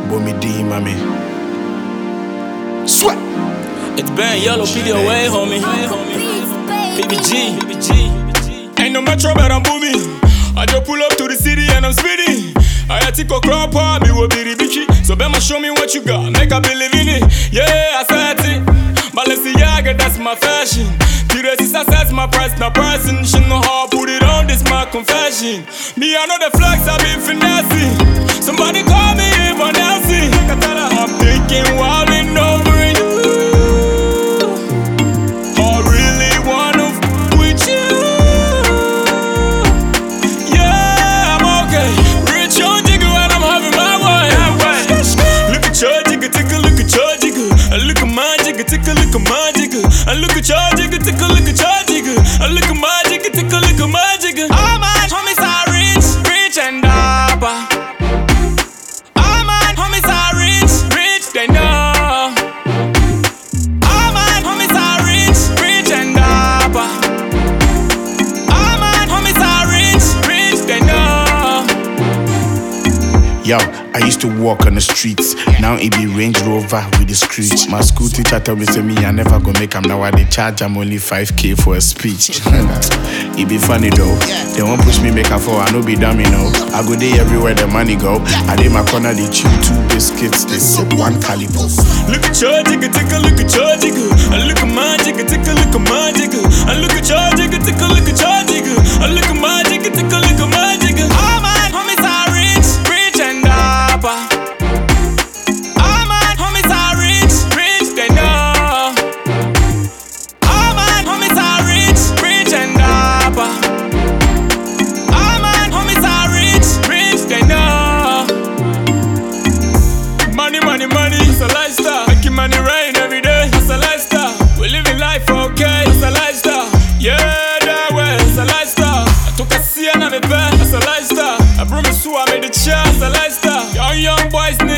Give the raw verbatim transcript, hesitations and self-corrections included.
Bomi D, mommy. Sweat. It's been yellow, P D away, homie. P B G. Ain't no metro, but I'm booming. I just pull up to the city and I'm speeding. I had to go crop up, me will be the bitchy. So Bema, show me what you got, make I believe in it. Yeah, I said it. Balenciaga, that's my fashion. Pirates, I set my price, now pricing. She know how I put it on, this my confession. Me, I know the flex, I be finessing. Somebody call me Evan Nelson. I'm thinking wildin' over you. I really wanna f with you. Yeah, I'm okay. Rich young jigger and I'm having my way. Look at your jigger, take a look at your jigger. I look at my jigger, take a look at my jigger. I look at your jigger, take a look at your jigger. I look at my jigger, take a look at my jigger. All my homies are rich, rich and dapper. All my homies are rich, rich, they know. All my homies are rich, rich and dapper. All my homies are rich, rich, they know. Yo, I used to walk on the streets. Now it be Range Rover with the screech. My school teacher told me, say me I never go make 'em. Now I they charge I'm only five K for a speech. It be funny though. They won't push me make a fall, I no be dumb, you know. I go there everywhere the money go. I did my corner, they chew two biscuits, they sip one caliber. Look at your jigger, take a look at your jigger. I look at my jigger, take a look at my jigger. I look at your jigger, take a look at your jigger. I look at my jigger, take a look at my jigger. All my homies are rich, rich and dapper. All my homies are rich, rich, they know. All my homies are rich, rich and dapper. All my homies are rich, rich, they know. Money, money, money, it's a lifestyle. Making money rain every day, it's a lifestyle. We living life okay, it's a lifestyle. Yeah, that way, it's a lifestyle. I took a C and I'm a bed, it's a lifestyle. I promise you I made the chair, it's a lifestyle. Young, young boys